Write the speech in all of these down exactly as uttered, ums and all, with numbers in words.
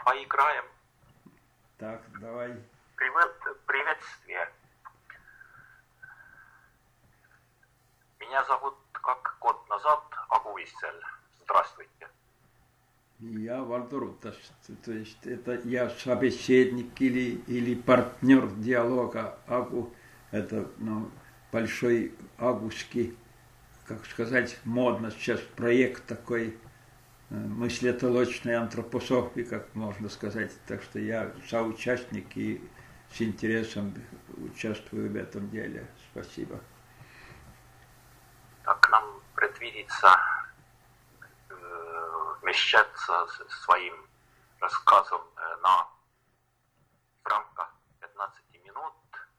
поиграем. Так, давай. Привет, приветствие. Меня зовут, как год назад, Агуисель. Здравствуйте. Я Валдуруташ. То есть это я собеседник или, или партнер диалога. Агу это ну, большой агуский, как сказать, модно сейчас проект такой мыслетолочной антропософии, как можно сказать. Так что я соучастник и с интересом участвую в этом деле. Спасибо. Так нам предвидится э, вмещаться своим рассказом э, на в рамках пятнадцати минут.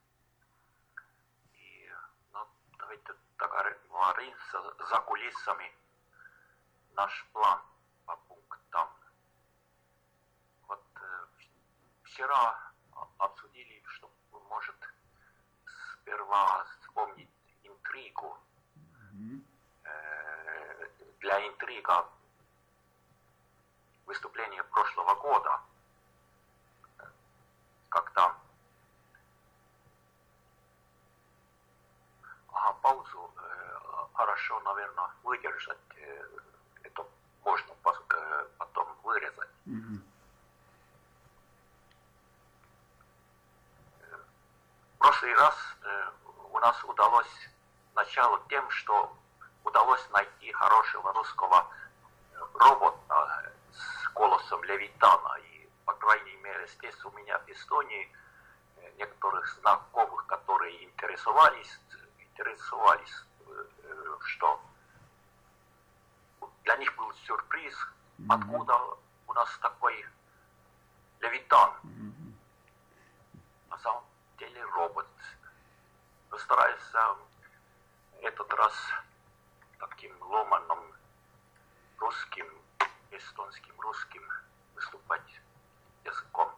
И ну, давайте договоримся за кулисами наш план по пунктам. Вот э, вчера обсудили, что может сперва вспомнить интригу. Э, для интрига выступление прошлого года, когда ага, паузу э, хорошо, наверное, выдержать. Э, это можно э, потом вырезать. Mm-hmm. В прошлый раз э, у нас удалось начало тем, что удалось найти хорошего русского робота с голосом Левитана. И, по крайней мере, здесь у меня в Эстонии некоторых знакомых, которые интересовались, интересовались, что для них был сюрприз, mm-hmm. откуда у нас такой Левитан. Mm-hmm. На самом деле робот. Постараюсь этот раз таким ломаным русским, эстонским русским выступать языком.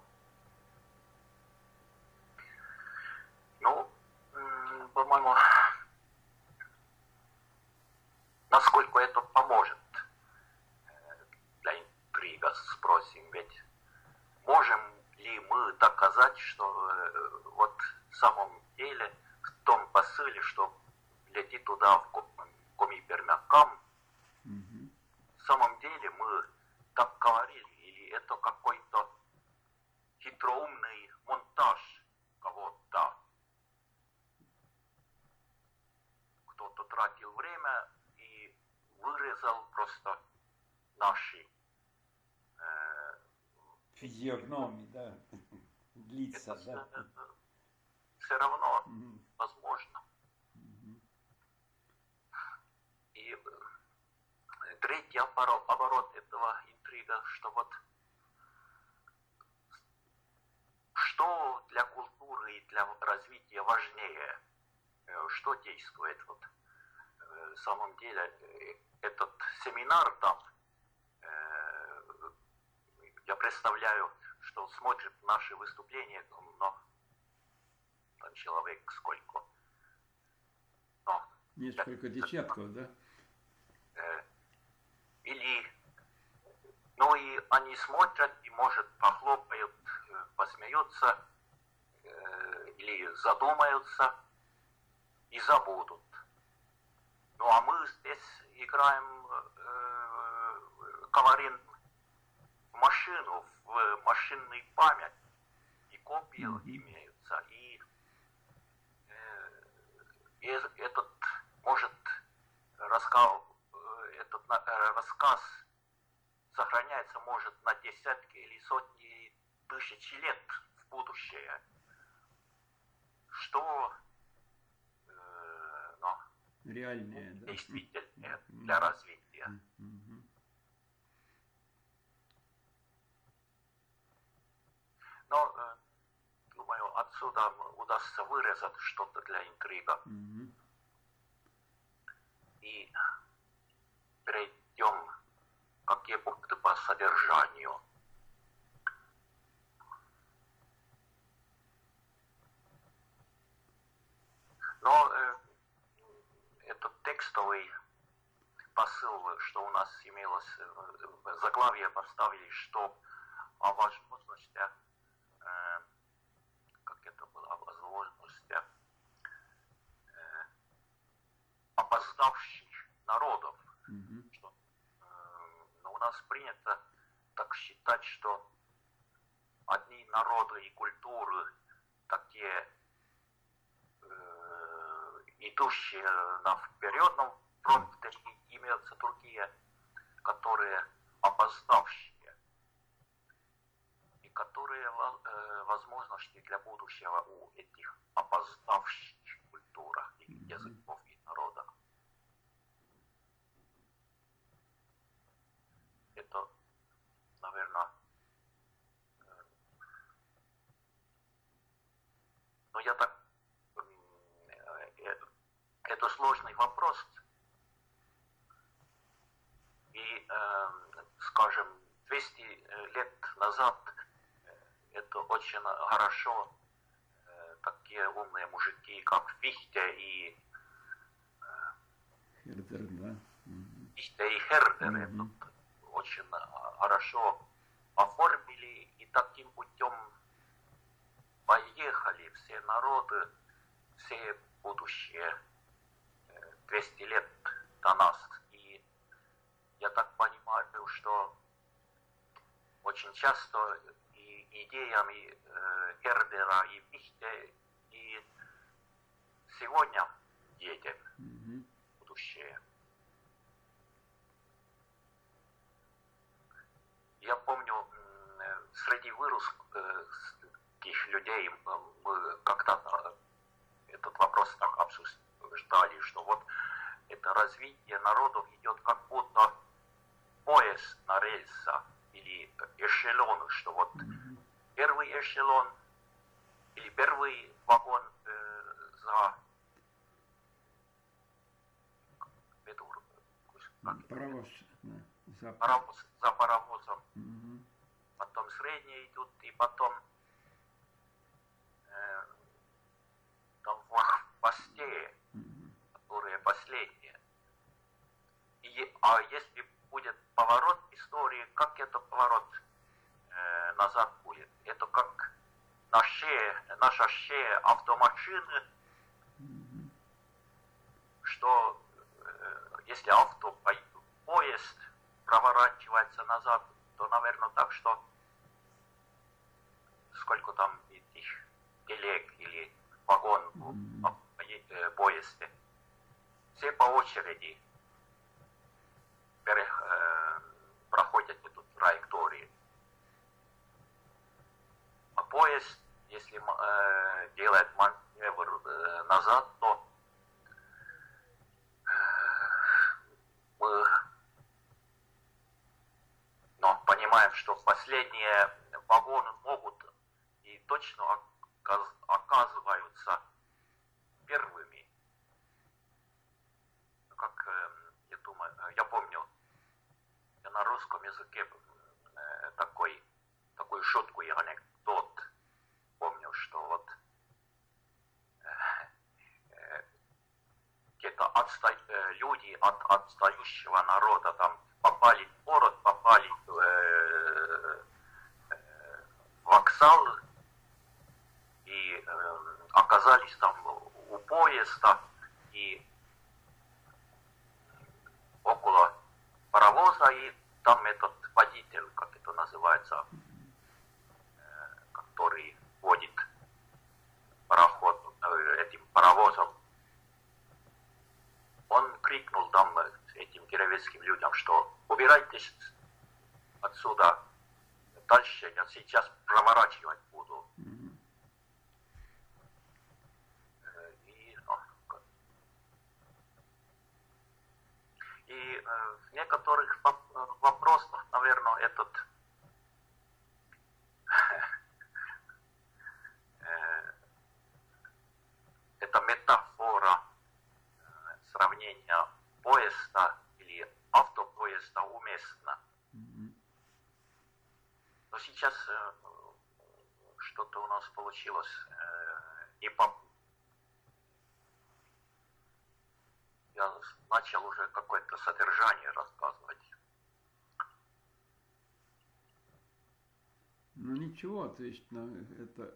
Ну, по-моему, насколько это поможет для интрига, спросим, ведь можем ли мы доказать, что вот в самом деле в том посыле, что летит туда в Коми-Пермякам, mm-hmm. в самом деле мы так говорили, или это какой-то хитроумный монтаж кого-то. Кто-то тратил время и вырезал просто наши э, физиогномии, да, лица, да. Все равно mm-hmm. возможно. Mm-hmm. И третий оборот, оборот этого интрига, что вот что для культуры и для развития важнее, что действует вот в самом деле этот семинар там, я представляю, что смотрит наши выступления, но там человек сколько? Но, несколько это, десятков, да? Э, или, ну и они смотрят и, может, похлопают, посмеются, э, или задумаются и забудут. Ну а мы здесь играем, э, говорим, машину, в машинной память, и копии mm-hmm. имеются, и, э, и этот, может, рассказ, этот э, рассказ сохраняется, может, на десятки или сотни тысяч лет в будущее, что э, ну, реальнее, да? действительнее mm-hmm. для развития. Mm-hmm. Но, э, думаю, отсюда удастся вырезать что-то для интрига. Mm-hmm. И перейдем какие пункты по содержанию. Но э, этот текстовый посыл, что у нас имелось, э, заглавие поставили, что о важ... нас принято так считать, что одни народы и культуры такие э, идущие на впередном фронте, имеются другие, которые опоздавшие, и которые э, возможности для будущего у этих опоздавших культур и языков и народов. Это, наверное, но я так, это сложный вопрос, и, скажем, двести лет назад это очень хорошо такие умные мужики, как Фихте и Хердер, да? Фихте и Хердер, Mm-hmm. это очень хорошо оформили, и таким путем поехали все народы, все будущие двести лет до нас. И я так понимаю, что очень часто и идеями Хердера и Фихте и сегодня едем Mm-hmm. будущее. Я помню, среди вырусских людей мы как-то этот вопрос так обсуждали, что вот это развитие народов идет как будто поезд на рельсах или эшелоны, что вот Mm-hmm. первый эшелон или первый вагон э, за Паровоз, да. За... паровоз, за паровозом. Mm-hmm. Потом средние идут, и потом э, там в хвосте, Mm-hmm. которые последние. И, а если будет поворот истории, как это поворот э, назад будет? Это как наши, наша шея автомашины, Mm-hmm. что э, если авто, поезд проворачивается назад, то, наверное, так, что сколько там этих телег или вагон Mm-hmm. в поезде, все по очереди пере, э, проходят эту траекторию. А поезд, если э, делает маневр э, назад, то э, мы но понимаем, что последние вагоны могут и точно оказываются первыми. Как я думаю, я помню, я на русском языке такой, такую шутку и анекдот помню, что вот какие-то отста... люди от отстающего народа там попали в город, попали в э, э, вокзал и э, оказались там у поезда и около паровоза, и там этот водитель, как это называется, э, который водит пароход э, этим паровозом, он крикнул там этим кировецким людям, что убирайтесь отсюда, дальше я сейчас проворачивать буду. Mm-hmm. И, и э, в некоторых вопросах, наверное, этот э, эта метафора сравнения поезда или автопоезда уместно. Mm-hmm. Но сейчас э, что-то у нас получилось э, не по... Я начал уже какое-то содержание рассказывать. Ну ничего, то есть ну, это,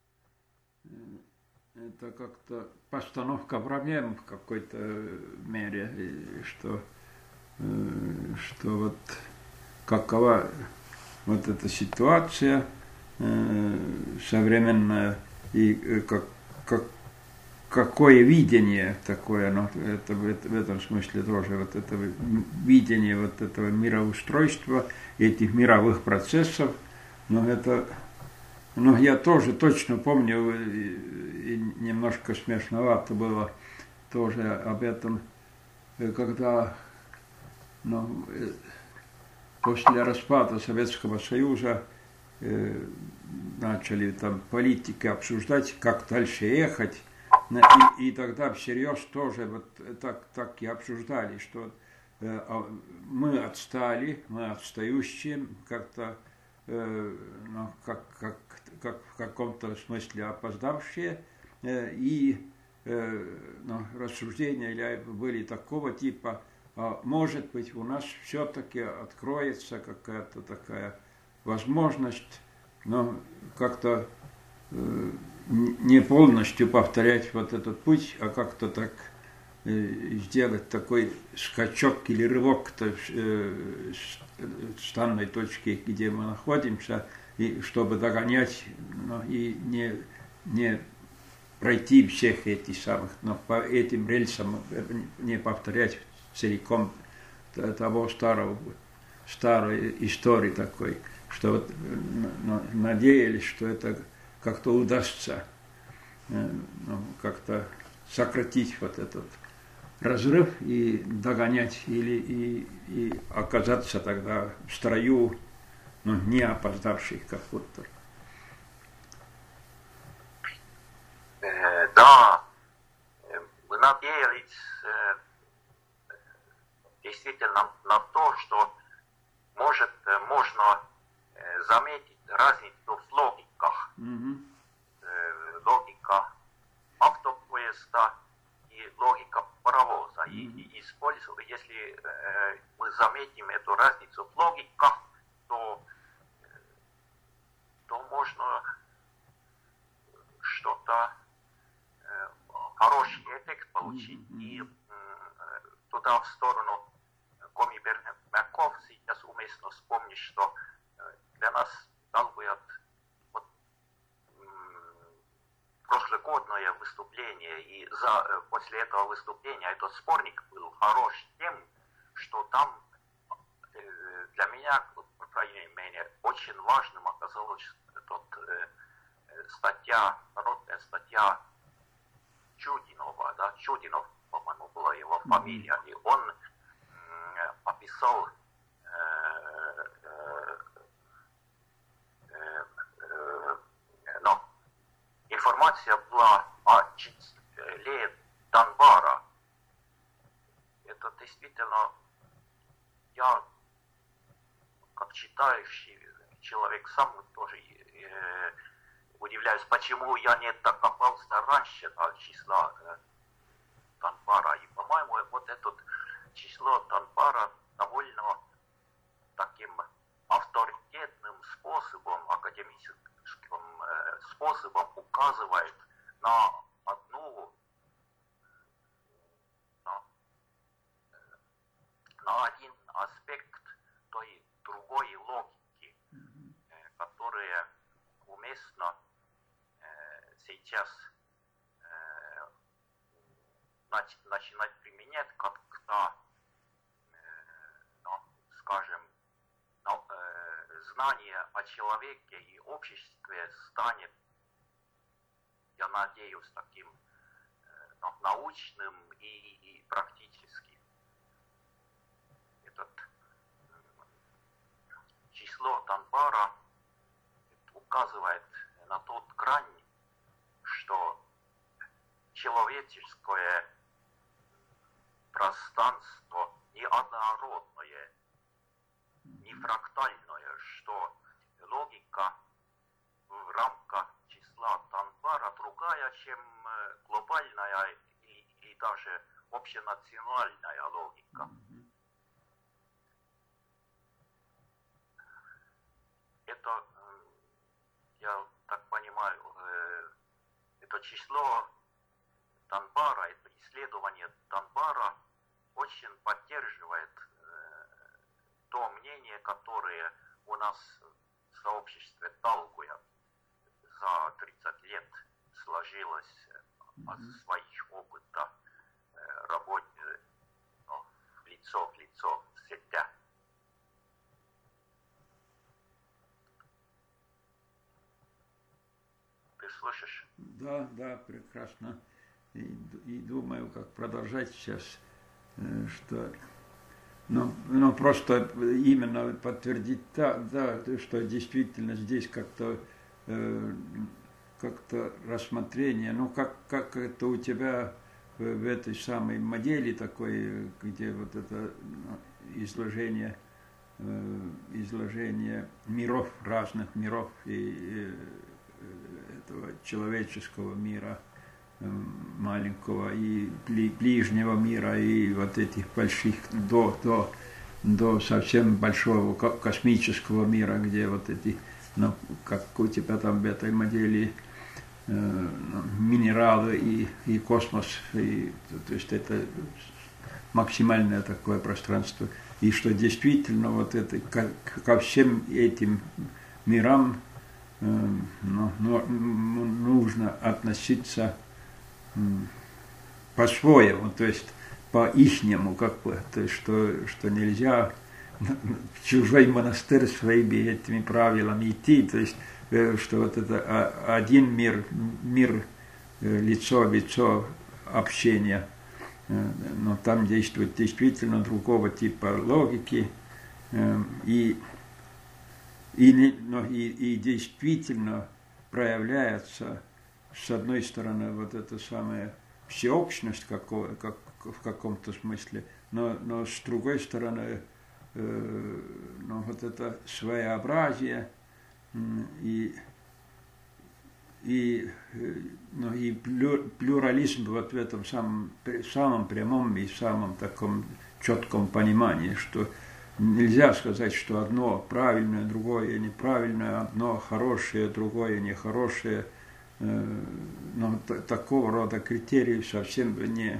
это как-то постановка проблем в какой-то мере, что, что вот какова вот эта ситуация э, современная и э, как, как, какое видение такое, ну, это, в этом смысле тоже вот это видение вот этого мироустройства, этих мировых процессов, но это, ну, я тоже точно помню, и, и немножко смешновато было тоже об этом, когда, ну, после распада Советского Союза э, начали там политики обсуждать, как дальше ехать. И, и тогда всерьез тоже вот так, так и обсуждали, что э, мы отстали, мы отстающие, как-то э, ну, как, как, как в каком-то смысле опоздавшие. Э, и э, ну, рассуждения были такого типа, а может быть, у нас все-таки откроется какая-то такая возможность, но как-то э, не полностью повторять вот этот путь, а как-то так э, сделать такой скачок или рывок э, с данной точки, где мы находимся, и чтобы догонять, но и не, не пройти всех этих самых, но по этим рельсам не повторять целиком того старого, старой истории такой, что вот надеялись, что это как-то удастся ну, как-то сократить вот этот разрыв и догонять или и, и оказаться тогда в строю, ну, не опоздавших как будто. Э, да, мы надеялись э, действительно на то, что может можно э, заметить разницу в логиках. Mm-hmm. Э, логика автопоезда и логика паровоза. Mm-hmm. И, и используя, если э, мы заметим эту разницу в логиках, то, э, то можно что-то э, хороший эффект получить. Mm-hmm. И э, туда в сторону Коми Бернаков сейчас уместно вспомнить, что э, для нас Талбуят вот, прошлогодное выступление, и за, после этого выступления этот спорник был хорош тем, что там э, для меня, по крайней мере, очень важным оказалась тот, э, статья, народная статья Чудинова, да, Чудинов, по-моему, была его фамилия, и он э, описал э, э, но информация была о числе Донбара. Это действительно, я, как читающий человек, сам тоже э, удивляюсь, почему я не докопался раньше до числа э, Донбара. И, по-моему, вот это число Донбара довольно таким авторитетным способом, академическим э, способом указывает на одну, на, на один аспект той другой логики, э, которая уместно э, сейчас э, нач, начинать применять, когда, э, ну, скажем, но, э, знание о человеке и обществе станет, я надеюсь, таким э, ну, научным и, и практическим. Этот э, число Донбара указывает на тот грань, что человеческое пространство неоднородное, не фрактальное, что логика в рамках числа Донбара другая, чем глобальная или, или даже общенациональная логика. Mm-hmm. Это, я так понимаю, это число Донбара, это исследование Донбара очень поддерживает то мнение, которые у нас в сообществе толкуют за тридцать лет сложилось от своих опытов работы ну, лицо в лицо в сетях. Ты слышишь? Да, да, прекрасно. И, и думаю, как продолжать сейчас, что ну, ну просто именно подтвердить, да, да, что действительно здесь как-то э, как-то рассмотрение, ну как, как это у тебя в, в этой самой модели такой, где вот это изложение, э, изложение миров, разных миров и, и этого человеческого мира, маленького и ближнего мира, и вот этих больших до, до, до совсем большого космического мира, где вот эти, ну, как у тебя там в этой модели э, минералы и, и космос, и, то есть это максимальное такое пространство, и что действительно вот это ко, ко всем этим мирам э, ну, ну, нужно относиться по-своему, то есть по-ихнему, как бы, то есть что, что нельзя в чужой монастырь своими этими правилами идти, то есть что вот это один мир, мир лицо в лицо общения, но там действует действительно другого типа логики, и, и, но и, и действительно проявляется с одной стороны, вот эта самая всеобщность какого, как, в каком-то смысле, но, но с другой стороны, э, ну, вот это своеобразие э, и, и, э, ну, и плюрализм вот в этом самом, самом прямом и самом таком четком понимании, что нельзя сказать, что одно правильное, другое неправильное, одно хорошее, другое нехорошее. Но такого рода критерии совсем не,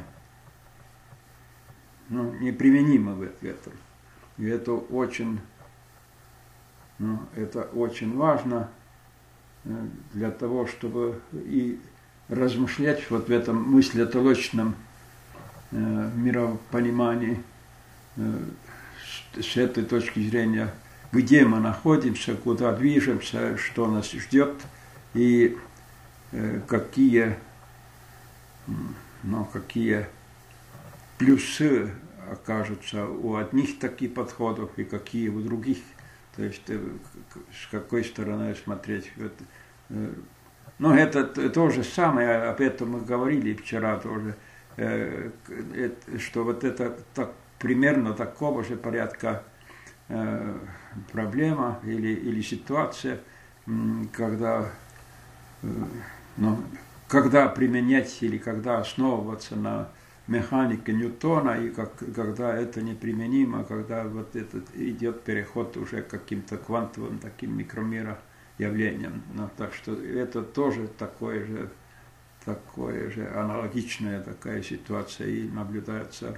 ну, неприменимы в этом. И это очень, ну, это очень важно для того, чтобы и размышлять вот в этом мыслетолочном э, миропонимании э, с, с этой точки зрения, где мы находимся, куда движемся, что нас ждет, и какие, ну, какие плюсы окажутся у одних таких подходов и какие у других. То есть с какой стороны смотреть. Ну, это то же самое, об этом мы говорили вчера тоже, что вот это так, примерно такого же порядка проблема или, или ситуация, когда Но когда применять или когда основываться на механике Ньютона, и как, когда это неприменимо, когда вот этот идет переход уже к каким-то квантовым таким микромироявлениям. Но, так что это тоже такое же, такое же аналогичная такая ситуация и наблюдается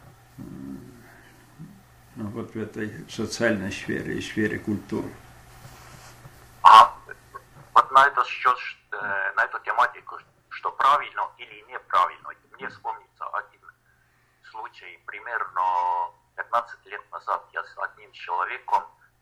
ну, вот в этой социальной сфере и сфере культуры. А вот на этот счет, на эту тематику, что правильно или неправильно, мне вспомнится один случай, примерно пятнадцать лет назад я с одним человеком,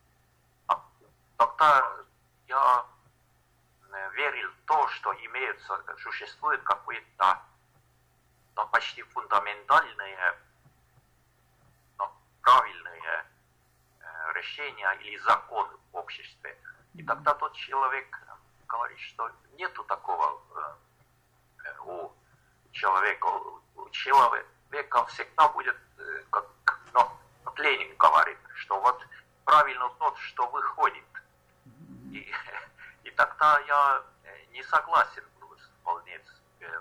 тогда я верил в то, что имеются, существует какое-то ну, почти фундаментальные, ну, правильные э, решения или законы в обществе. И тогда тот человек говорит, что нету такого э, у человека. У человека всегда будет, э, как ну, вот Ленин говорит, что вот правильно тот, что выходит. И, и тогда я не согласен был вполне. Э,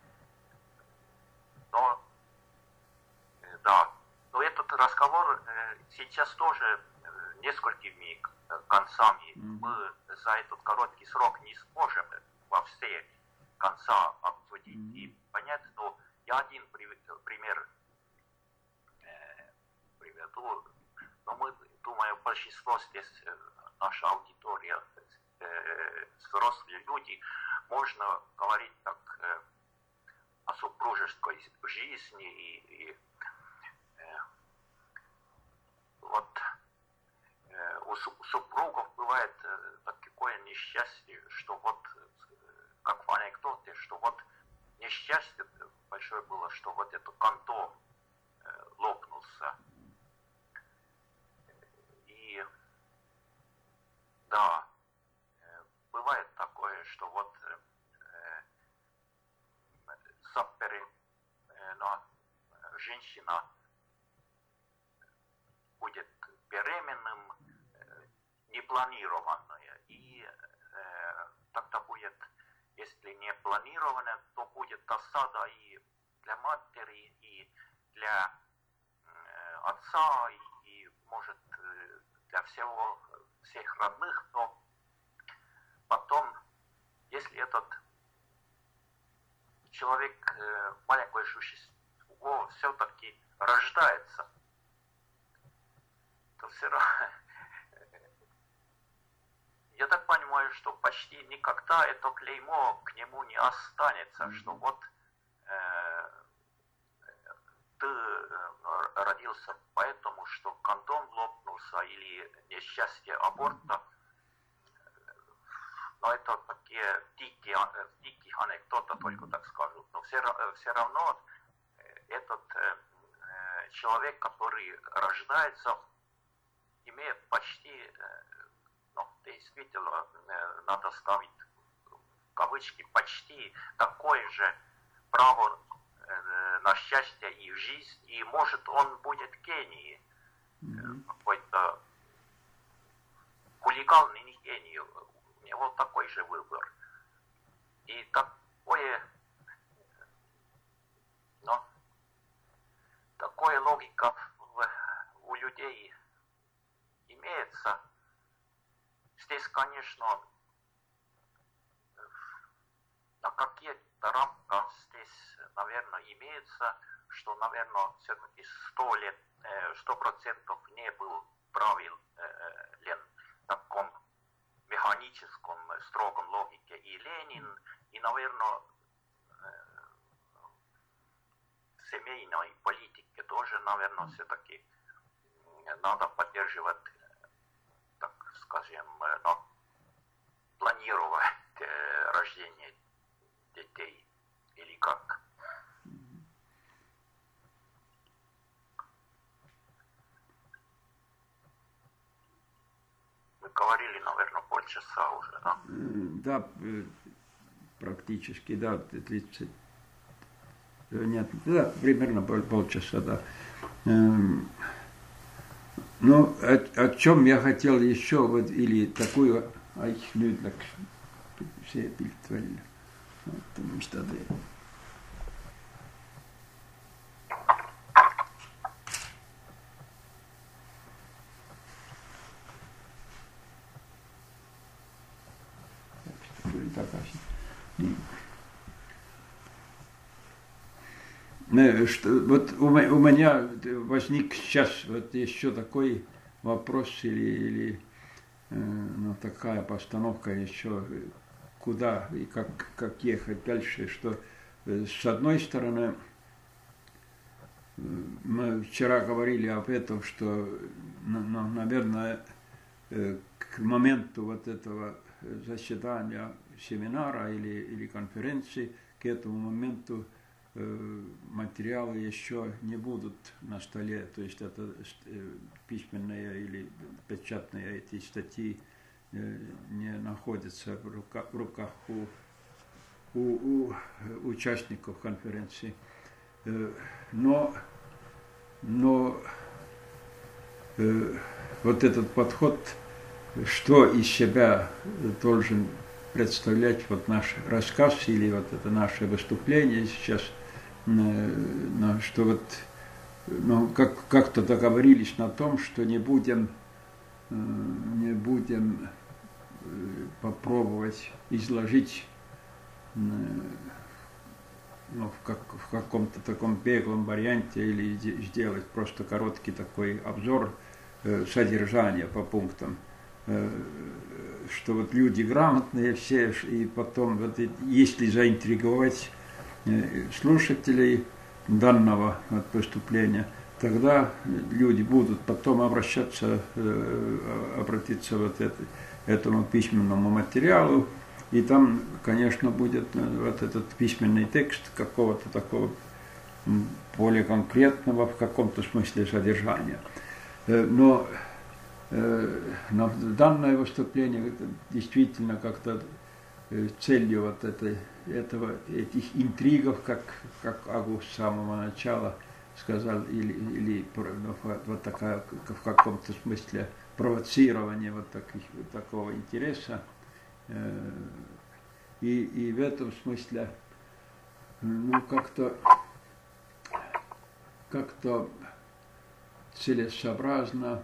но, э, да, но этот разговор э, сейчас тоже э, несколькими концами мы за этот короткий срок не сможем во все конца обсудить и понять, но я один пример э, приведу, но мы, думаю, большинство число здесь наша аудитория, взрослые люди, можно говорить так о супружеской жизни и, и вот у супругов бывает такое несчастье, что вот, как в анекдоте, что вот несчастье большое было, что вот это канто лопнулся. И да, бывает такое, что вот саппери, но женщина будет беременным, непланированное. И э, тогда будет, если не планированное, то будет досада и для матери, и для э, отца, и, и может для всего, всех родных. Но потом, если этот человек, э, маленькое существо, все-таки рождается, то все равно, я так понимаю, что почти никогда это клеймо к нему не останется, mm-hmm. что вот э, ты родился поэтому, что кондом лопнулся или несчастье аборта. Но это такие дикие, дикие анекдоты, только так скажу. Но все, все равно этот э, человек, который рождается, имеет почти, ну, действительно, надо ставить в кавычки, почти такое же право на счастье и в жизнь, и может он будет гений, mm-hmm. какой-то хулиган и не гений, у него такой же выбор. И такое, ну, такая логика в, у людей имеется. Здесь, конечно, на какие-то рамках здесь, наверное, имеется, что, наверное, все-таки сто лет, сто процентов не был правилен в таком механическом, строгом логике и Ленин, и, наверное, в семейной политике тоже, наверное, все-таки надо поддерживать, так скажем, ну, планировать э, рождение детей или как. Мы говорили, наверное, полчаса уже, да? Да, практически, да, тридцать. Нет, да, примерно полчаса, да. Ну, о, о чем я хотел еще, вот, или такую, а их люди все бildtväljä. Потому что det. Что, вот у, у меня возник сейчас вот еще такой вопрос или, или э, ну, такая постановка еще, куда и как, как ехать дальше, что э, с одной стороны э, мы вчера говорили об этом, что, ну, наверное, э, к моменту вот этого заседания семинара или, или конференции, к этому моменту материалы еще не будут на столе, то есть это письменные или печатные эти статьи не находятся в руках, в руках у, у, у участников конференции. Но, но вот этот подход, что из себя должен представлять вот наш рассказ или вот это наше выступление сейчас, что вот, ну, как, как-то договорились на том, что не будем, не будем попробовать изложить, ну, в, как, в каком-то таком беглом варианте или сделать просто короткий такой обзор содержание по пунктам, что вот люди грамотные все, и потом, вот, если заинтриговать слушателей данного вот, выступления, тогда люди будут потом обращаться, обратиться вот это, этому письменному материалу, и там, конечно, будет вот этот письменный текст какого-то такого более конкретного в каком-то смысле содержания. Но, но данное выступление действительно как-то целью вот этой, этого, этих интригов, как, как Агу с самого начала сказал, или, или ну, вот такая, в каком-то смысле провоцирование вот, таких, вот такого интереса. И, и в этом смысле, ну, как-то как-то целесообразно,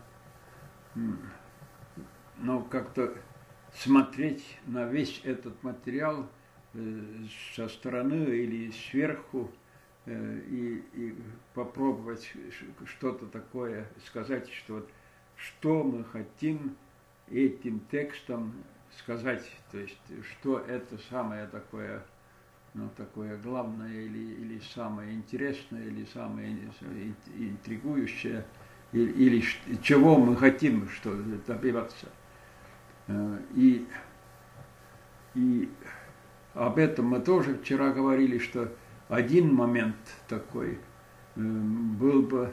но как-то смотреть на весь этот материал со стороны или сверху и, и попробовать что-то такое сказать, что, вот, что мы хотим этим текстом сказать, то есть что это самое такое, ну, такое главное или, или самое интересное, или самое интригующее, или, или чего мы хотим что, добиваться. И, и об этом мы тоже вчера говорили, что один момент такой был бы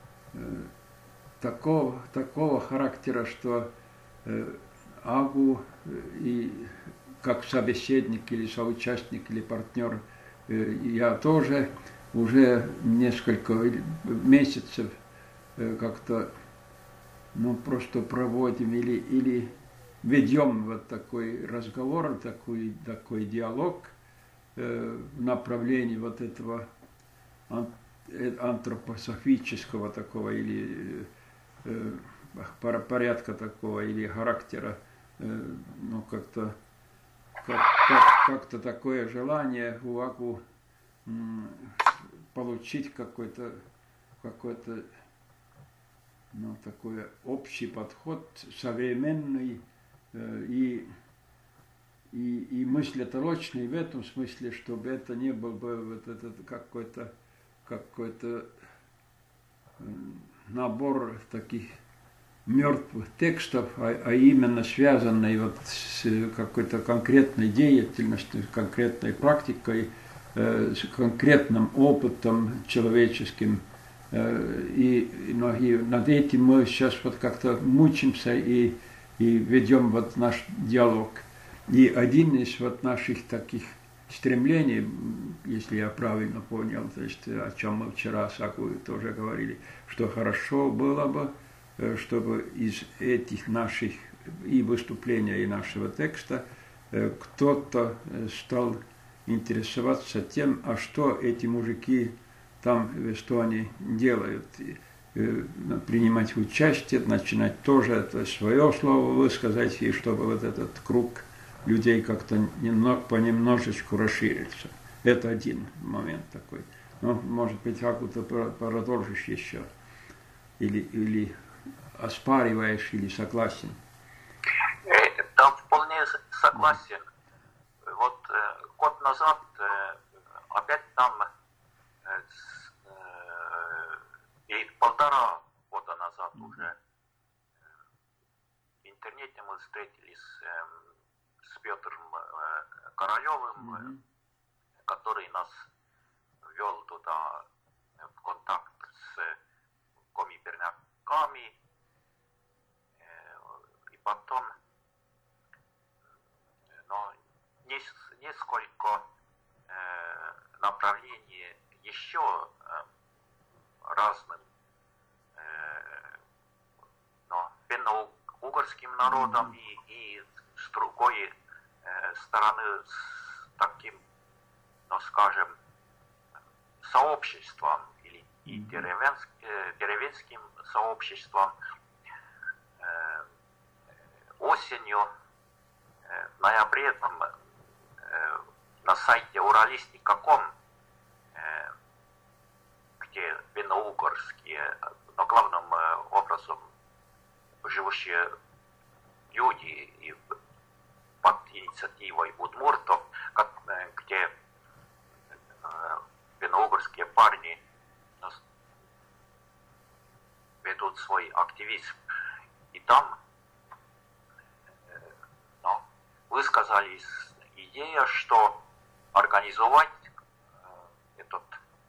такого, такого характера, что Агу и как собеседник или соучастник или партнер, я тоже уже несколько месяцев как-то, ну, просто проводим или, или ведем вот такой разговор, такой, такой диалог в направлении вот этого антропософического такого или порядка такого или характера, ну, как-то как, как, как-то такое желание у Агу получить какой-то какой-то ну, такой общий подход, современный и, и, и мыслеторочный в этом смысле, чтобы это не был бы вот этот какой-то какой-то набор таких мертвых текстов, а, а именно связанный вот с какой-то конкретной деятельностью, конкретной практикой, э, с конкретным опытом человеческим. Э, и, ну, и над этим мы сейчас вот как-то мучимся и, и ведем вот наш диалог. И один из вот наших таких стремлений, если я правильно понял, то есть о чем мы вчера с Агу тоже говорили, что хорошо было бы, чтобы из этих наших и выступления, и нашего текста кто-то стал интересоваться тем, а что эти мужики там в Эстонии делают, принимать участие, начинать тоже это свое слово высказать, и чтобы вот этот круг людей как-то немного, понемножечку расширился. Это один момент такой. Ну, может быть, как-то продолжишь еще. Или, или оспариваешь, или согласен? Да, вполне согласен. Вот год назад, опять там, и полтора года назад уже, в интернете мы встретились с Петром Королевым, mm-hmm. который нас ввел туда в контакт с комиберняками, и потом, но несколько направлений еще разным, но финно-угорским народом mm-hmm. и, и с другой стороны с таким, ну, скажем, сообществом или и деревенск, деревенским сообществом. Осенью, в ноябре, там, на сайте уралистик точка ком, где финно-угорские, но главным образом живущие люди и под инициативой удмуртов, как, где финно-угорские парни ведут свой активизм. И там ну, высказались идея, что организовать этот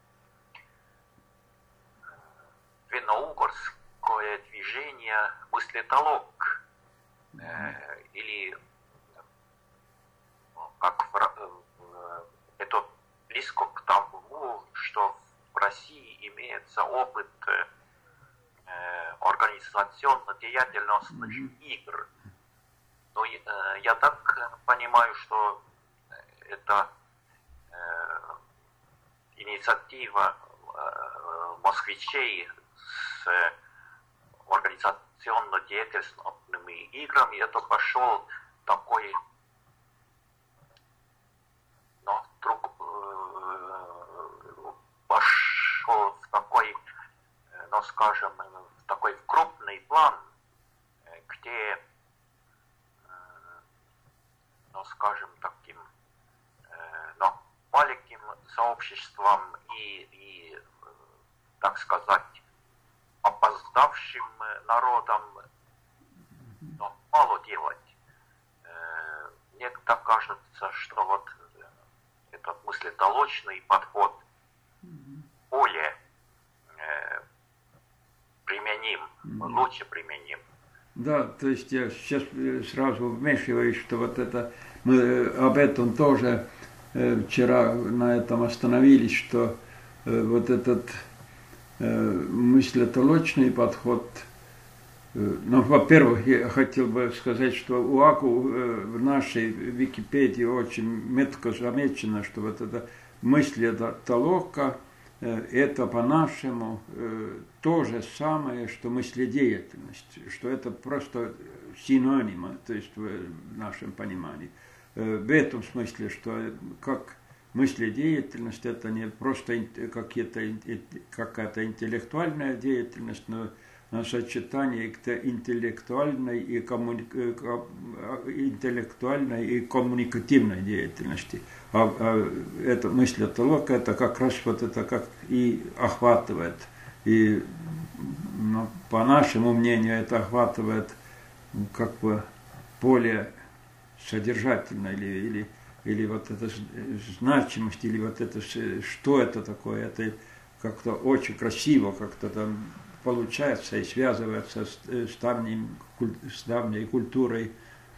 финно-угорское движение мыслитолог, э, или как в, это близко к тому, что в России имеется опыт э, организационно-деятельностных mm-hmm. игр. Но э, я так понимаю, что это э, инициатива э, москвичей с э, организационно-деятельными играми, это пошел такой, ну, друг, э, пошел в такой, ну, скажем, в такой крупный план, где, э, ну, скажем, таким, э, ну, маленьким сообществом и, и, так сказать, опоздавшим народом, но мало делать. Мне так кажется, что вот этот мыслитолочный подход более применим, лучше применим. Да, то есть я сейчас сразу вмешиваюсь, что вот это, мы об этом тоже вчера на этом остановились, что вот этот мыслитолочный подход. Ну, во-первых, я хотел бы сказать, что у АКУ в нашей Википедии очень метко замечено, что вот это мыслитолока, это по-нашему то же самое, что мыследеятельность, что это просто синонимы, то есть в нашем понимании. В этом смысле, что как мыследеятельность, это не просто какая-то интеллектуальная деятельность, но сочетание интеллектуальной и, коммуни... интеллектуальной и коммуникативной деятельности. А, а эта мыслитолог, это как раз вот это как и охватывает. И ну, по нашему мнению это охватывает как бы более содержательно или, или или вот эта значимость, или вот это, что это такое, это как-то очень красиво как-то там получается и связывается с, с, давним, с давней культурой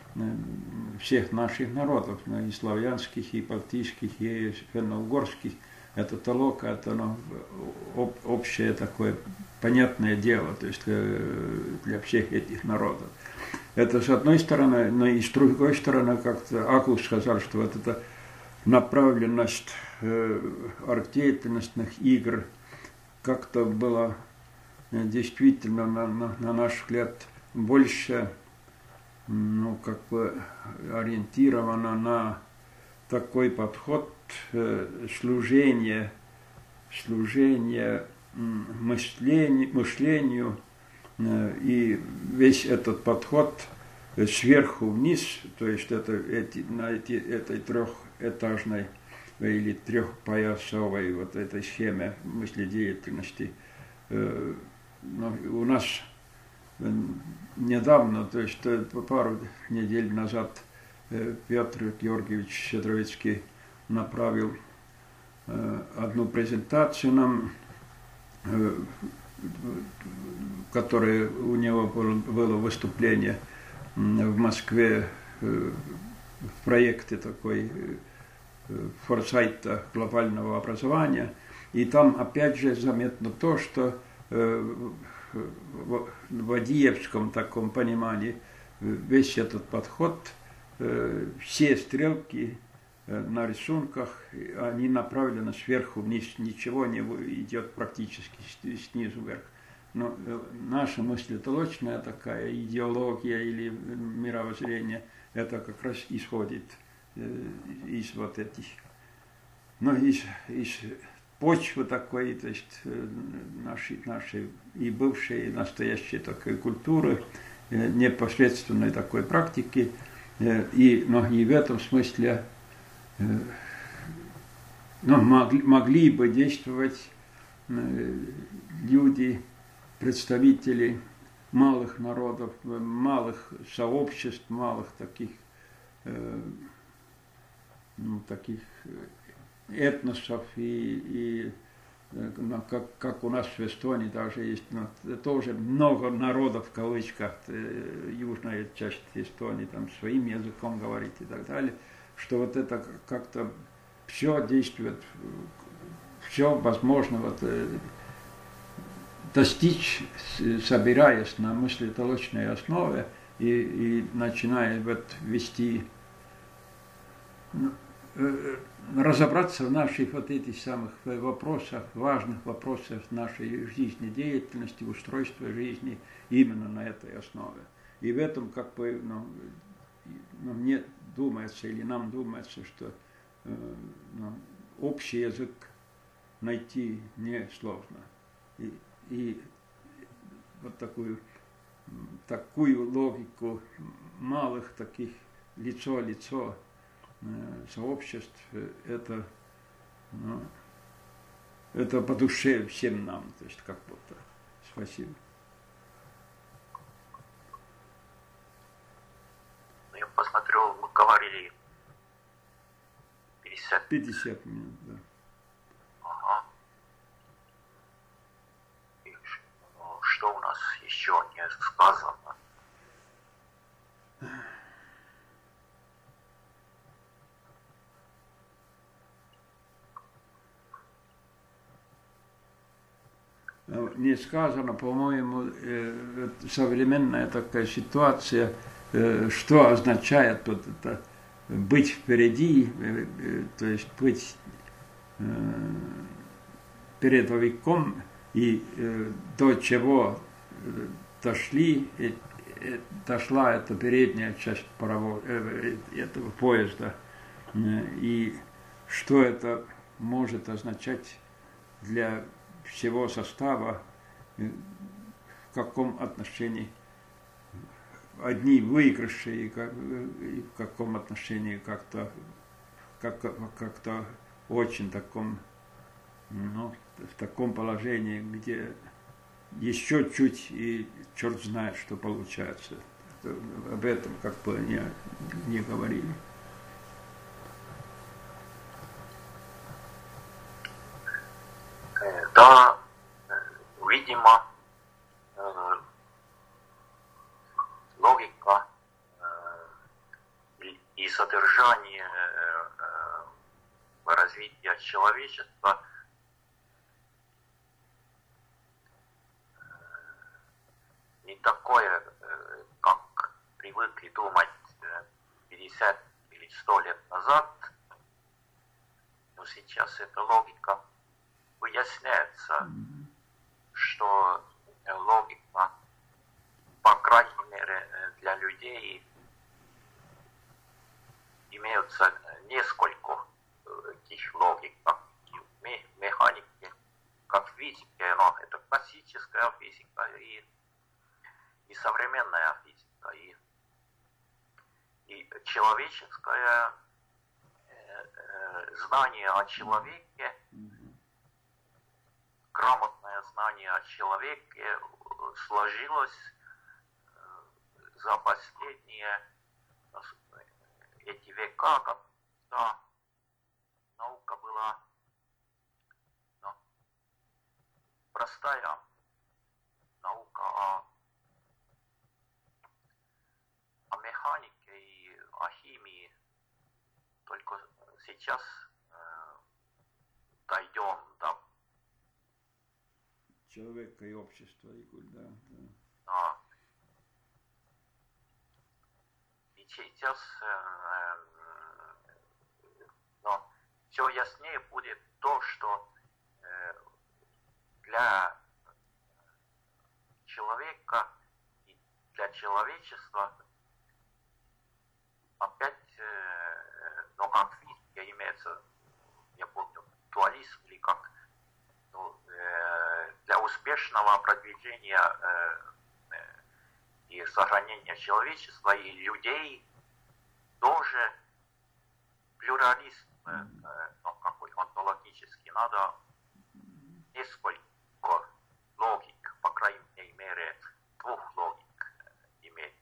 всех наших народов, ну, и славянских, и балтийских, и финно-угорских. Это толока, это ну, об, общее такое понятное дело, то есть для всех этих народов. Это с одной стороны, но и с другой стороны, как-то Аку сказал, что вот эта направленность э, арт-деятельностных игр как-то была э, действительно, на, на, на наш взгляд, больше, ну, как бы ориентирована на такой подход э, служения, служения мышлению, мышлению. И весь этот подход сверху вниз, то есть это, эти, на эти, этой трехэтажной или трехпоясовой вот этой схеме мыследеятельности, э, ну, у нас недавно, то есть пару недель назад э, Петр Георгиевич Щедровицкий направил э, одну презентацию нам, э, которое у него было выступление в Москве в проекте такой форсайта глобального образования. И там опять же заметно то, что в Адиевском таком понимании весь этот подход, все стрелки на рисунках, они направлены сверху вниз, ничего не идет практически снизу вверх. Но наша мыслитолочная такая идеология или мировоззрение, это как раз исходит из вот этих, ну, из, из почвы такой, то есть нашей, нашей и бывшей, и настоящей такой культуры, непосредственной такой практики. И, но и в этом смысле ну, могли, могли бы действовать люди, представители малых народов, малых сообществ, малых таких, ну, таких этносов и, и ну, как, как у нас в Эстонии также есть, ну, тоже много народов в кавычках, южная часть Эстонии там своим языком говорит и так далее, что вот это как-то все действует, все возможно вот, достичь, собираясь на мыслительной основе и, и начиная вот вести, ну, разобраться в наших вот этих самых вопросах, важных вопросах нашей жизнедеятельности, устройства жизни именно на этой основе. И в этом как бы, ну, ну, мне думается, или нам думается, что э, ну, общий язык найти несложно. И, и вот такую, такую логику малых таких лицо-лицо сообществ, это, ну, это по душе всем нам, то есть как будто. Спасибо. Я посмотрел, мы говорили пятьдесят. пятьдесят минут, да. Ага. И что у нас еще не сказано? Не сказано, по-моему, современная такая ситуация, что означает вот это быть впереди, то есть быть передовиком, и до чего дошли, дошла эта передняя часть паровоза, этого поезда, и что это может означать для всего состава, в каком отношении одни выигрыши и, как, и в каком отношении как-то как, как-то очень таком, ну, в таком положении, где еще чуть и черт знает, что получается. Об этом как бы не, не говорили. Да, видимо, логика и содержание развития человечества не такое, как привыкли думать пятьдесят или сто лет назад, но сейчас эта логика выясняется, что логика, по крайней мере, для людей имеются несколько таких логик, как в механике, как в физике, но это классическая физика и, и современная физика, и, и человеческое э, э, знание о человеке, грамотное знание о человеке сложилось за последние эти века, когда наука была, ну, простая наука о, о механике и о химии. Только сейчас э, дойдем до человека и общества, да. Да. И сейчас э, но все яснее будет то, что э, для человека и для человечества опять, э, ну, как в физике имеется, я помню, дуализм или как, ну, э, для успешного продвижения э, э, и сохранения человечества и людей тоже плюрализм, ну, какой онтологический, надо несколько логик, по крайней мере, двух логик иметь.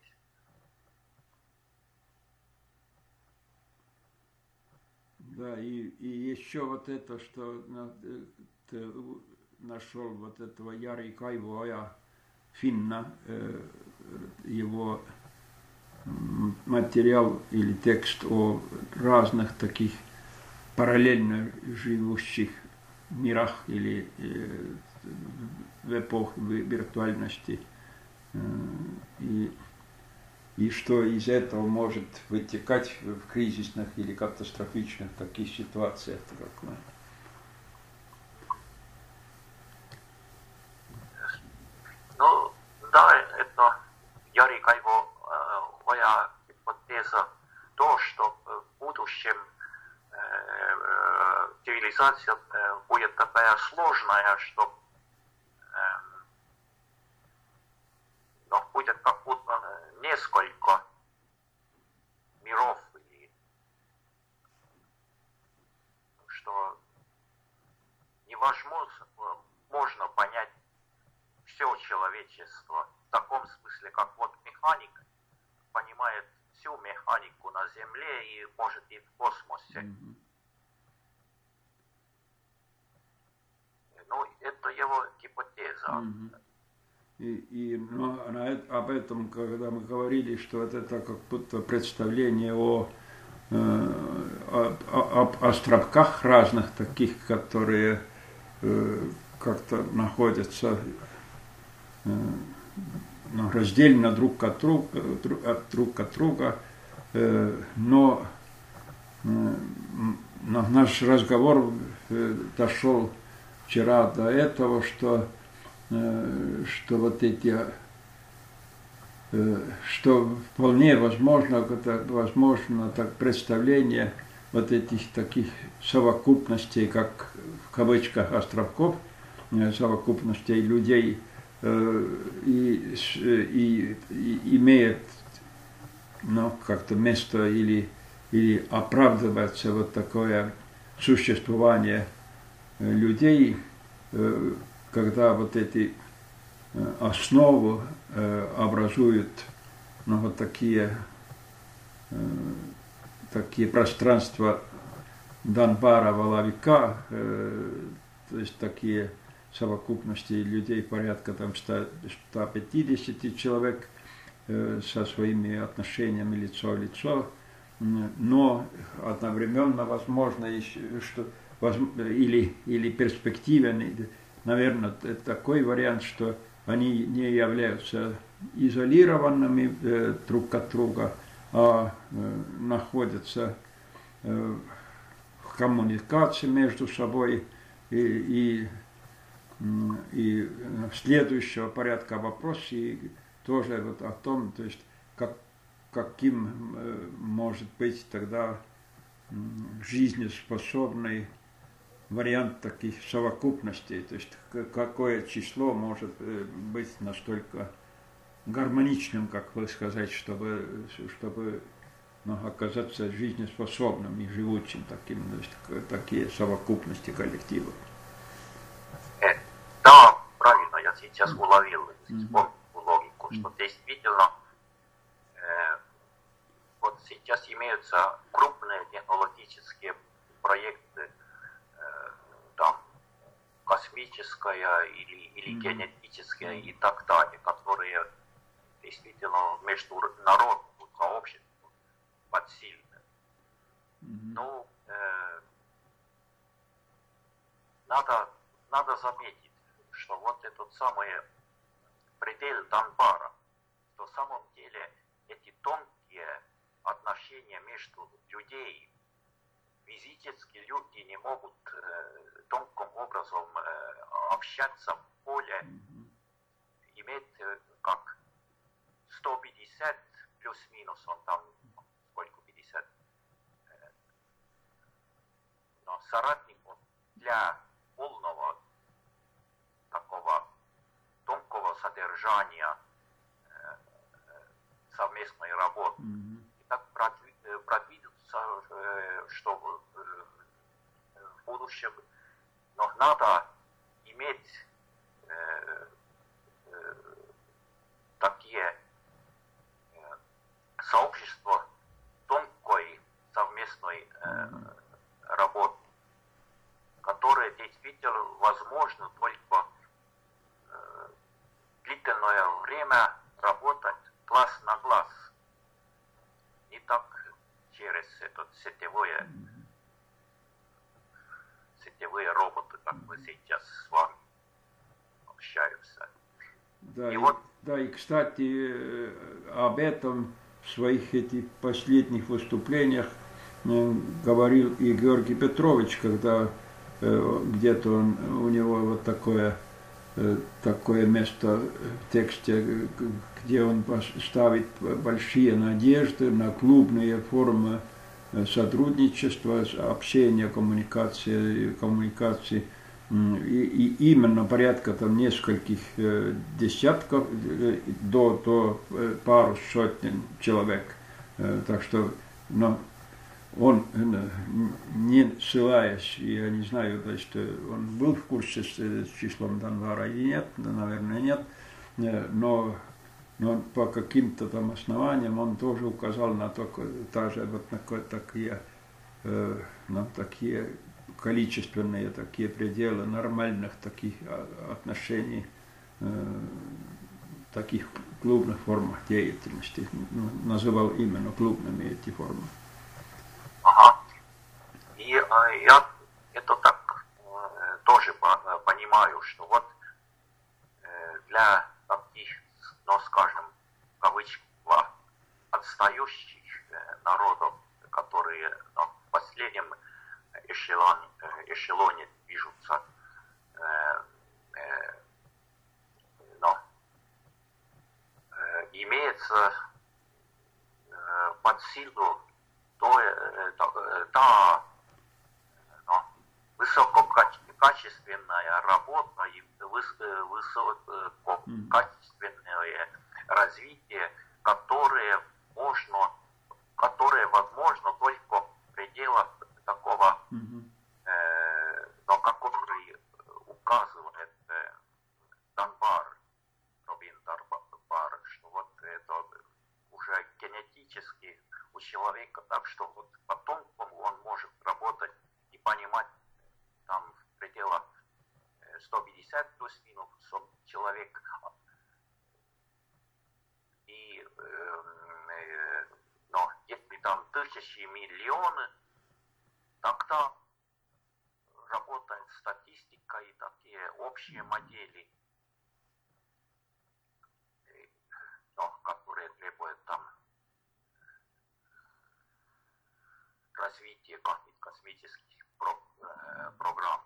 Да, и, и еще вот это, что ты нашел вот этого Jari Kaivoaja, финна, его материал или текст о разных таких параллельно живущих мирах или в эпоху виртуальности. И, и что из этого может вытекать в кризисных или катастрофичных таких ситуациях, как мы. Ну, да, это Jari Kaivoaja гипотеза, то, что в будущем э, цивилизация э, будет такая сложная, что э, но будет как будто несколько миров, и что невозможно можно понять все человечество в таком смысле, как вот механик понимает всю механику на Земле и может и в космосе. Mm-hmm. Ну, это его гипотеза. Mm-hmm. И, и ну, об этом, когда мы говорили, что вот это как будто представление о, э, о, о, об островках разных таких, которые э, как-то находятся э, ну, раздельно друг от друга, от друг от друга, э, но, э, но наш разговор э, дошел вчера до этого, что что вот эти, что вполне возможно, возможно так представление вот этих таких совокупностей, как в кавычках островков, совокупностей людей, и, и, и имеет, ну, как-то место или, или оправдывается вот такое существование людей, когда вот эти основы образуют, ну, вот такие, такие пространства Данбара, Воловика, то есть такие совокупности людей порядка там ста пятидесяти человек со своими отношениями лицо в лицо, но одновременно возможно еще, что или, или перспективен, наверное, это такой вариант, что они не являются изолированными э, друг от друга, а э, находятся э, в коммуникации между собой. И, и, и следующего порядка вопрос и тоже вот о том, то есть как, каким э, может быть тогда э, жизнеспособный вариант таких совокупностей, то есть какое число может быть настолько гармоничным, как вы сказать, чтобы, чтобы ну, оказаться жизнеспособным и живучим таким, то есть такие совокупности коллективов. Э, да, правильно, я сейчас уловил mm-hmm. логику, что mm-hmm. действительно э, вот сейчас имеются крупные технологические проекты, там, космическая или, или mm-hmm. генетическая и так далее, которые действительно международному сообществу подсильны. Mm-hmm. Ну, э, надо, надо заметить, что вот этот самый предел Данбара, что в самом деле эти тонкие отношения между людьми, физически люди не могут э, тонким образом э, общаться в поле, mm-hmm. иметь э, как сто пятьдесят плюс-минус, он там сколько пятьдесят, э, но соратников для полного такого тонкого содержания э, надо иметь э, э, такие э, сообщества тонкой совместной э, работы, которые действительно возможно только э, длительное время работать глаз на глаз. Не так через этот сетевое, сетевые роботы, как мы сейчас с вами общаемся. Да, И и, вот, да, и кстати, э, об этом в своих этих последних выступлениях э, говорил и Георгий Петрович, когда э, где-то он, у него вот такое, э, такое место в тексте, э, где он ставит большие надежды на клубные формы э, сотрудничества, общения, коммуникации, коммуникации. И, и именно порядка там нескольких э, десятков э, до, до э, пару сотен человек. Э, так что, но он, э, не ссылаясь, я не знаю, то есть он был в курсе с, с числом Данвара или нет, да, наверное, нет, э, но, но по каким-то там основаниям он тоже указал на то, даже вот на такие, э, на такие количественные такие пределы нормальных таких отношений, э, таких клубных формах деятельности. Называл именно клубными эти формы. ага. И э, я это так э, тоже по, понимаю, что вот э, для таких, ну скажем, в кавычках, отстающих э, народов, которые ну, в последнем эшелоне, эшелоне движутся, э, э, но э, имеется э, под силу то, э, то, та ну, высококачественная работа и высококачественное развитие, которое можно, которое возможно только в пределах такого, Mm-hmm. э, но который указывает э, Данбар, Робин Данбар, что вот это уже генетически у человека, так что вот потом он может работать и понимать там в пределах сто пятьдесят плюс-минус человек. И э, э, но если там тысячи, миллионы, тогда работает статистика и такие общие модели, но, которые требуют там развития космических про, э, программ.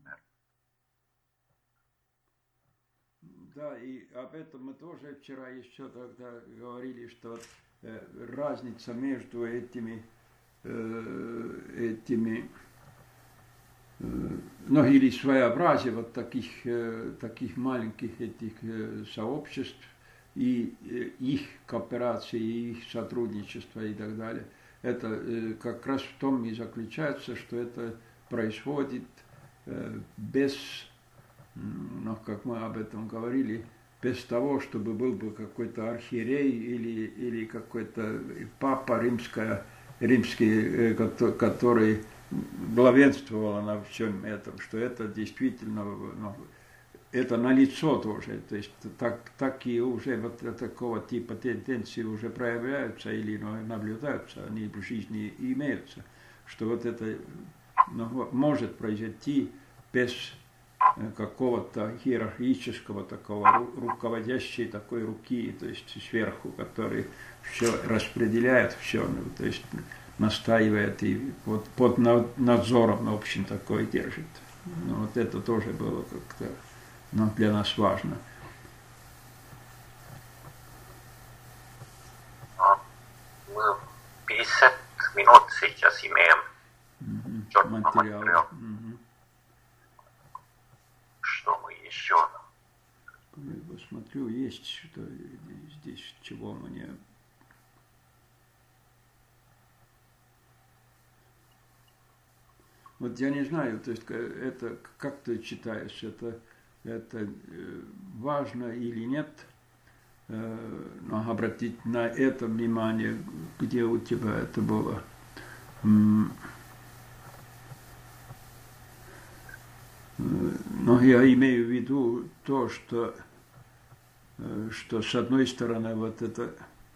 Да, и об этом мы тоже вчера еще тогда говорили, что э, разница между этими, э, этими э, ну или своеобразие вот таких, э, таких маленьких этих э, сообществ и э, их кооперации, и их сотрудничества и так далее. Это э, как раз в том и заключается, что это происходит э, без, ну, как мы об этом говорили, без того, чтобы был бы какой-то архиерей или, или какой-то папа римская, римский, который главенствовал на всем этом, что это действительно, ну, это налицо тоже, то есть так, такие уже вот такого типа тенденции уже проявляются или ну, наблюдаются, они в жизни имеются, что вот это ну, может произойти без какого-то иерархического такого руководящей такой руки, то есть сверху, который все распределяет, все, ну, то есть настаивает и вот под надзором, в общем, такой держит. Ну, вот это тоже было как-то, ну, для нас важно. Мы пятьдесят минут сейчас имеем. Угу. Материал. материал. Угу. Что мы еще? Я посмотрю, есть что здесь, чего мне... Вот я не знаю, то есть это как ты читаешь, это, это важно или нет, но обратить на это внимание, где у тебя это было. Но я имею в виду то, что, что с одной стороны вот это,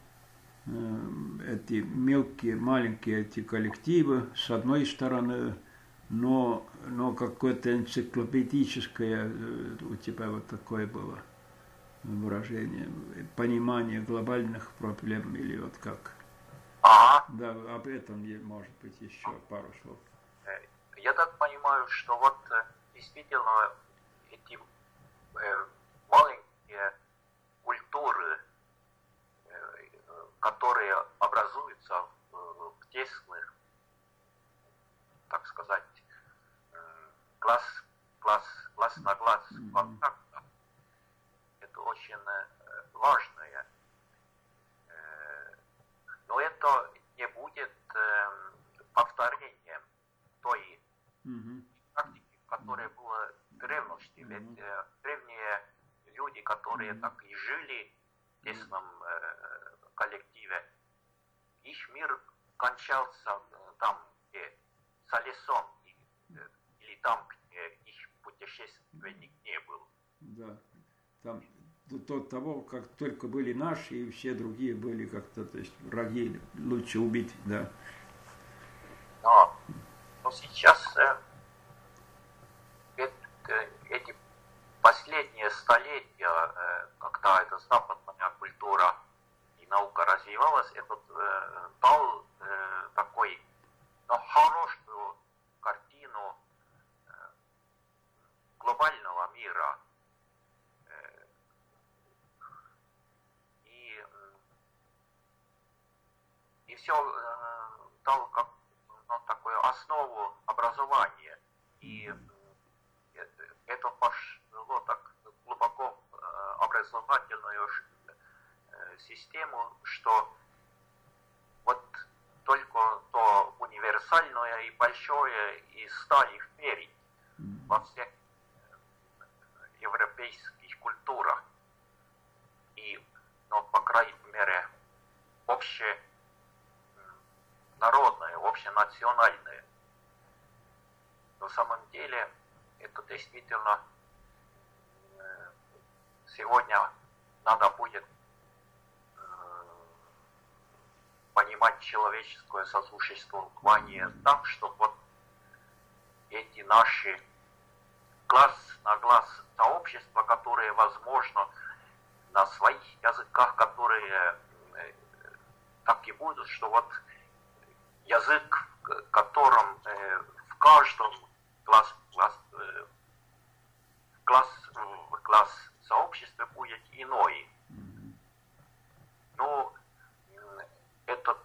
эти мелкие, маленькие эти коллективы, с одной стороны, но, но какое-то энциклопедическое у тебя вот такое было выражение, понимание глобальных проблем или вот как. Ага. Да, об этом может быть еще пару слов. Я так понимаю, что вот действительно эти э, маленькие культуры, э, которые образуются в, в тесных, так сказать, э, глаз, глаз, глаз на глаз контактах, это очень э, важное. Э, но это не будет э, повторением той Mm-hmm. практики, которая была в древности. Mm-hmm. Ведь э, древние люди, которые mm-hmm. так и жили в тесном э, коллективе, их мир кончался э, там, где за лесом, и, э, или там, где их путешественник не был. Да, там до того, как только были наши, и все другие были как-то, то есть враги, лучше убить, да. Но, но сейчас э, это, эти последние столетия, э, когда эта западная культура и наука развивалась, этот э, дал э, такой, ну, хорошую картину э, глобального мира. Э, и, и все э, дал как, ну, такую основу образования. И э, это пошло так глубоко в э, образовательную э, систему, что вот только то универсальное и большое и стали верить во всех европейских культурах. И, ну, по крайней мере, общенародное, общенациональное. На самом деле, это действительно э, сегодня надо будет э, понимать человеческое сосуществование так, чтобы вот эти наши глаз на глаз сообщества, которые, возможно, на своих языках, которые э, так и будут, что вот язык, в котором э, в каждом глаз, глаз, э, глаз, в глаз сообщества будет иной. Но э, этот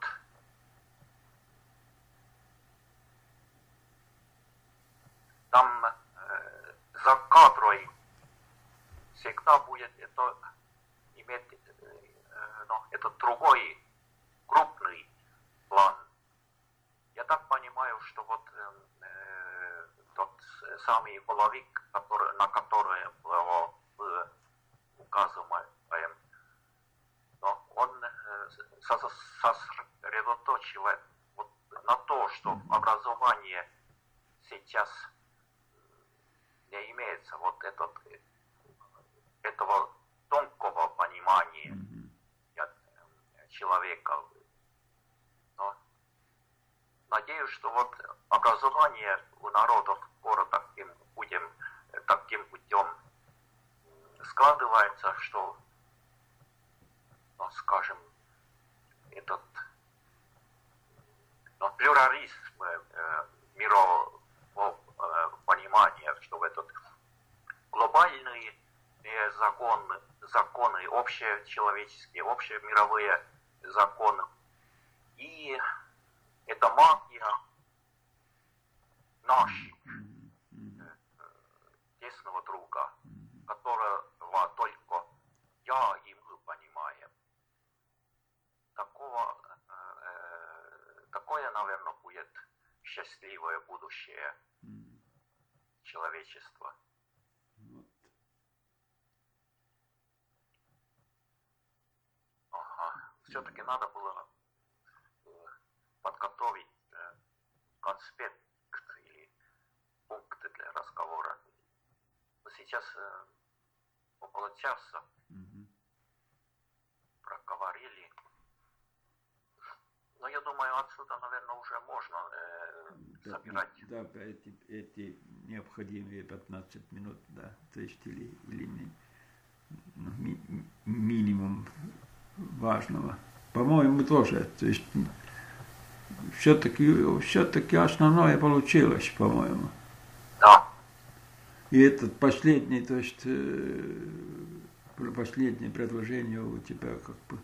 там э, за кадрой всегда будет это иметь э, ну, этот другой крупный план. Я так понимаю, что вот э, тот самый половик, который, на который было указываем, но он э, сосредоточивает вот на то, что образование сейчас не имеется вот этот, этого тонкого понимания человека. Но надеюсь, что вот образование у народов скоро таким будем, таким путем складывается, что, ну, скажем, этот, ну, плюрализм э, мирового э, понимания, что этот глобальные э, законы, законы, общечеловеческие, общемировые законы, и это магия нашего э, тесного друга, которого только я и мы понимаем. Такого, э, такое, наверное, будет счастливое будущее М. человечества. Вот. Ага. Все-таки надо было э, подготовить э, конспект или пункты для разговора. Сейчас э, около часа Мгм. проговорили. Но я думаю, отсюда, наверное, уже можно э, Да, собирать. да, эти, эти необходимые пятнадцать минут, да, то есть или, или ми- ну, ми- минимум важного. По-моему, тоже, то есть все-таки, все-таки основное получилось, по-моему. Да. И этот последний, то есть э, последнее предложение у тебя как бы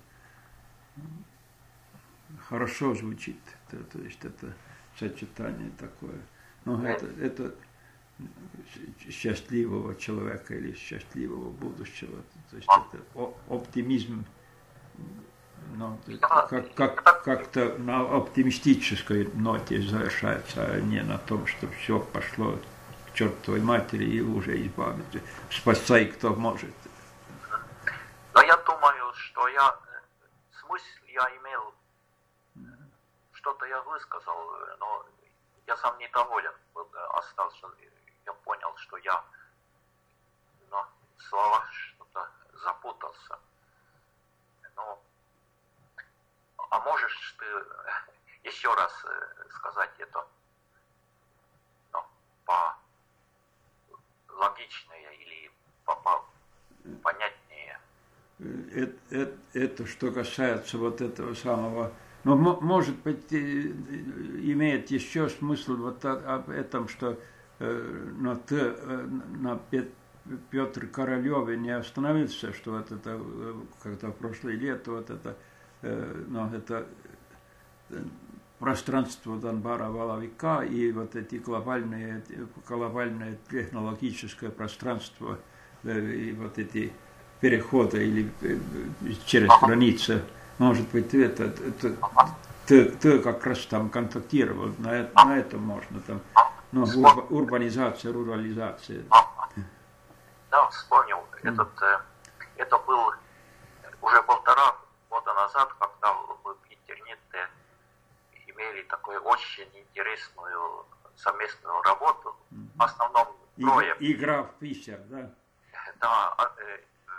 хорошо звучит, то, то есть это сочетание такое. Но это, это счастливого человека или счастливого будущего, то есть это оптимизм, ну, как, как, как-то на оптимистической ноте завершается, а не на том, что все пошло к чертовой матери и уже избавиться. Спасай, кто может. Но я думаю, что я смысл я имел, что-то я высказал, но я сам недоволен был, остался. Я понял, что я на словах что-то запутался. Ну, а можешь ты еще раз сказать это, ну, по логичнее или по, по понятнее? Это, это, это что касается вот этого самого, но может быть имеет еще смысл вот об этом, что на, на Петр Королеве не остановился, что вот это, когда в прошлое лето вот это, ну, это пространство Донбара-Воловика и вот эти глобальные, глобальное технологическое пространство и вот эти перехода или через границы, может быть, это, это ты, ты как раз там контактировал, на, это, на этом можно там, ну, урба, урбанизация, рурализация. Да, вспомнил. Mm. Этот, э, это был уже полтора года назад, когда мы в интернете имели такую очень интересную совместную работу. Mm. В основном трое. Игра в Питер, да? Да, э,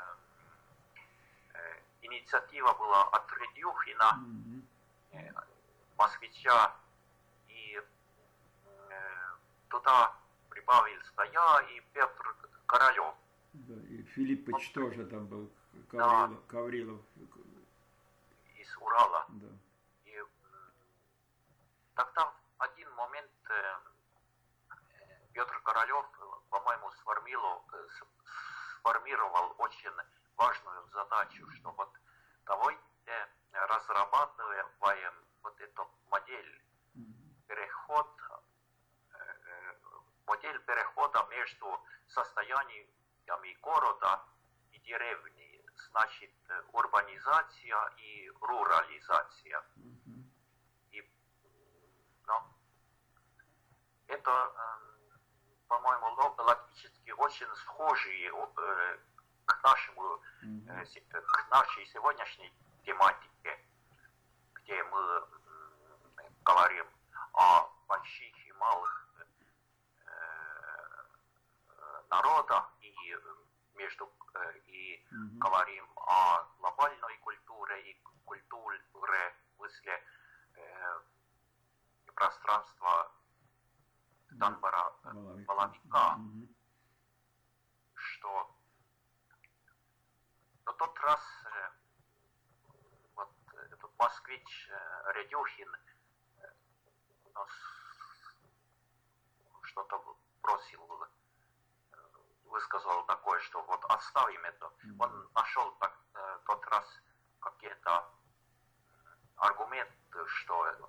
э, инициатива была от Редюхина, mm-hmm. э, москвича, и э, туда прибавился я и Петр Королев. Да, и Филиппович Он, тоже там был, Каврилов, да, Каврилов. Из Урала. Да. И э, тогда в один момент э, Петр Королев, по-моему, сформировал, сформировал очень важную задачу, что вот давайте разрабатываем вот эту модель переход, модель перехода между состояниями города и деревни, значит, урбанизация и рурализация. И, ну, это, по-моему, логически очень схожие к нашему, к нашей сегодняшней тематике, где мы говорим о больших и малых народах и между и mm-hmm. говорим о глобальной культуре и культуре в смысле э, пространства Донбара-Воловика, mm-hmm. что на тот раз э, вот этот москвич э, Редюхин э, нас что-то просил, э, высказал такое, что вот оставим это. Mm-hmm. Он нашел так, э, тот раз какие-то аргументы, что э,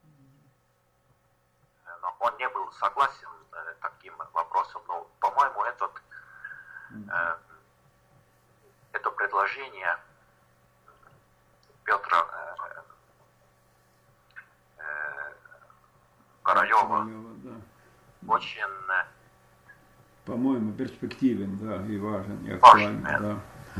но он не был согласен э, таким вопросом. Но, по-моему, этот, э, это предложение Петра э, э, Королева Королева, да. очень, по-моему, перспективен, да, и важен, и актуален, да.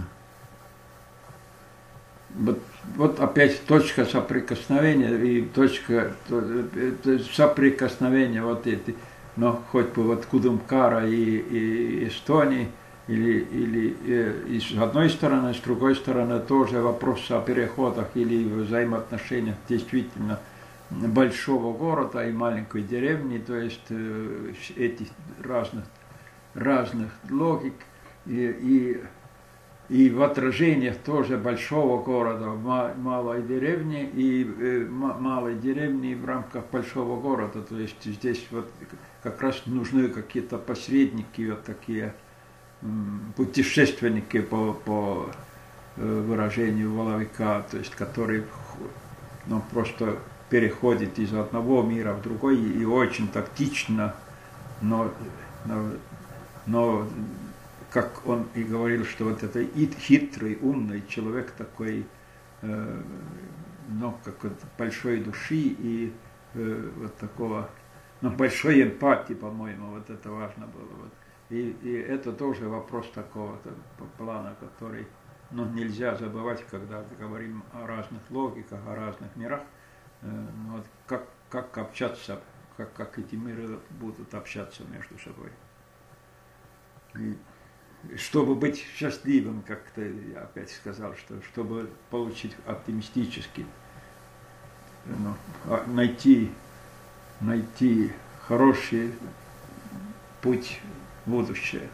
Вот, вот опять точка соприкосновения и точка соприкосновения вот эти, но хоть бы вот Кудымкара и, и Эстонии, или, или и, и с одной стороны, с другой стороны тоже вопрос о переходах или взаимоотношениях действительно большого города и маленькой деревни, то есть э, этих разных, разных логик и, и И в отражениях тоже большого города в малой деревне и э, малой деревни в рамках большого города. То есть здесь вот как раз нужны какие-то посредники, вот такие м, путешественники по, по выражению Воловика, то есть которые ну, просто переходят из одного мира в другой и очень тактично, но, но, но как он и говорил, что вот это хитрый, умный человек такой, э, ну, как вот большой души и э, вот такого, ну, большой эмпатии, по-моему, вот это важно было. Вот. И, и это тоже вопрос такого-то плана, который, ну, нельзя забывать, когда говорим о разных логиках, о разных мирах, э, ну, вот как, как общаться, как, как эти миры будут общаться между собой. И, чтобы быть счастливым, как ты опять сказал, что чтобы получить оптимистически, ну, найти, найти хороший путь в будущее.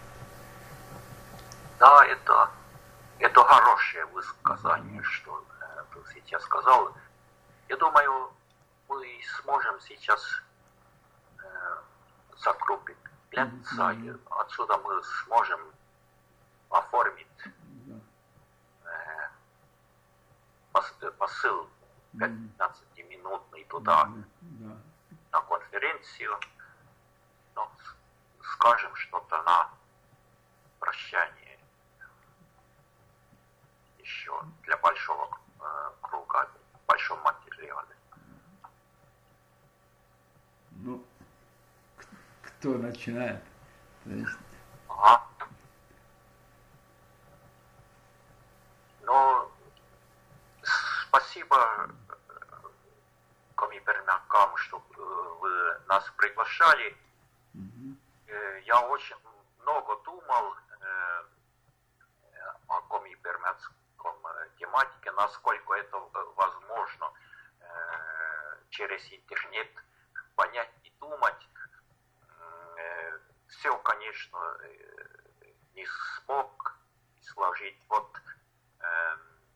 Да, это, это хорошее высказание, что э, ты сейчас сказал. Я думаю, мы сможем сейчас э, закрупить пленца, и отсюда мы сможем оформить э, посыл пятнадцатиминутный туда на конференцию, но скажем что-то на прощание еще для большого э, круга, в большом материале. Ну, кто начинает? То есть... Ага. Ну, спасибо комипермякам, что вы нас приглашали. Mm-hmm. Я очень много думал э, о комипермятском тематике, насколько это возможно э, через интернет понять и думать. Все, конечно, не смог сложить. Вот э,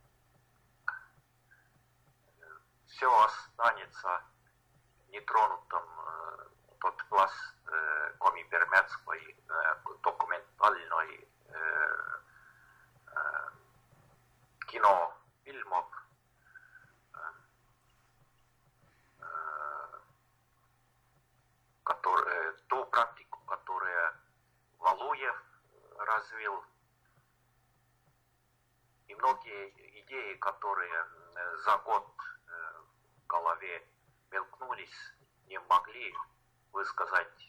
все останется нетронутым, э, тот пласт э, комипермятской э, документальной э, э, кинофильмов, э, которые, ту практику, которую Валуев развил, и многие идеи, которые за год в голове мелькнулись, не могли высказать.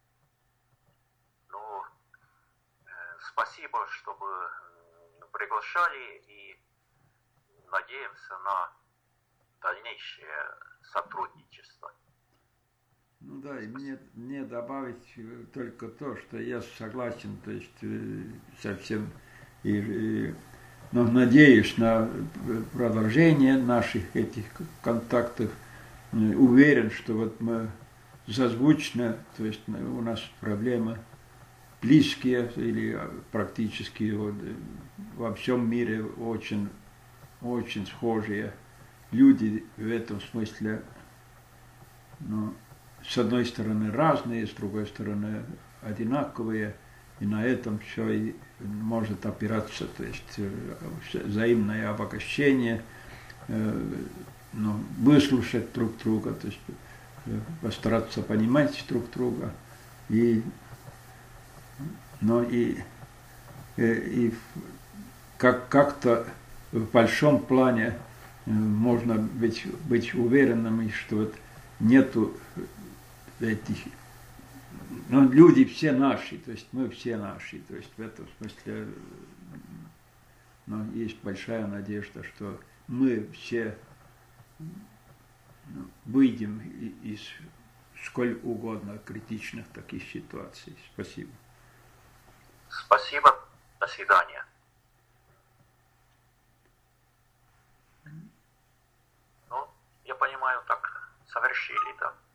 Ну, спасибо, что вы приглашали, и надеемся на дальнейшее сотрудничество. Ну да, и мне, мне добавить только то, что я согласен, то есть совсем, и, и, но надеюсь на продолжение наших этих контактов, уверен, что вот мы созвучно, то есть у нас проблемы близкие или практически вот, во всем мире очень, очень схожие люди в этом смысле, но с одной стороны разные, с другой стороны одинаковые, и на этом все и может опираться, то есть взаимное обогащение, ну, выслушать друг друга, то есть постараться понимать друг друга, и, но и, и, и как, как-то в большом плане можно быть, быть уверенным, что вот нету этих, ну, люди все наши, то есть мы все наши, то есть в этом смысле, ну, есть большая надежда, что мы все, ну, выйдем из сколь угодно критичных таких ситуаций. Спасибо. Спасибо. До свидания. Ну, я понимаю, так совершили, да.